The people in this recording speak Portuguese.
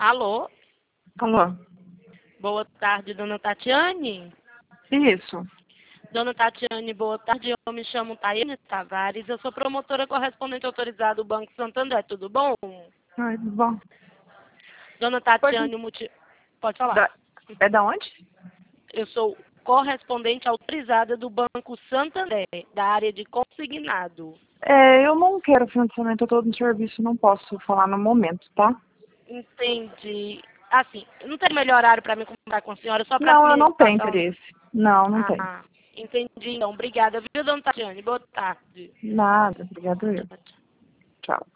Alô? Alô? Boa tarde, dona Tatiane. Isso. Dona Tatiane, boa tarde. Eu me chamo Taiane Tavares. Eu sou promotora correspondente autorizada do Banco Santander. Tudo bom? Ai, bom. Dona Tatiane, o motivo... Pode falar. É da onde? Eu sou correspondente autorizada do Banco Santander, da área de consignado. Eu não quero financiamento, eu tô no serviço, não posso falar no momento, tá? Entendi. Assim, não tem melhor horário para me conversar com a senhora, só para Não, eu me não tenho passar... interesse. Não, não tenho. Ah, entendi. Então, obrigada, viu, dona Tatiane? Boa tarde. Nada, obrigado eu. Tchau.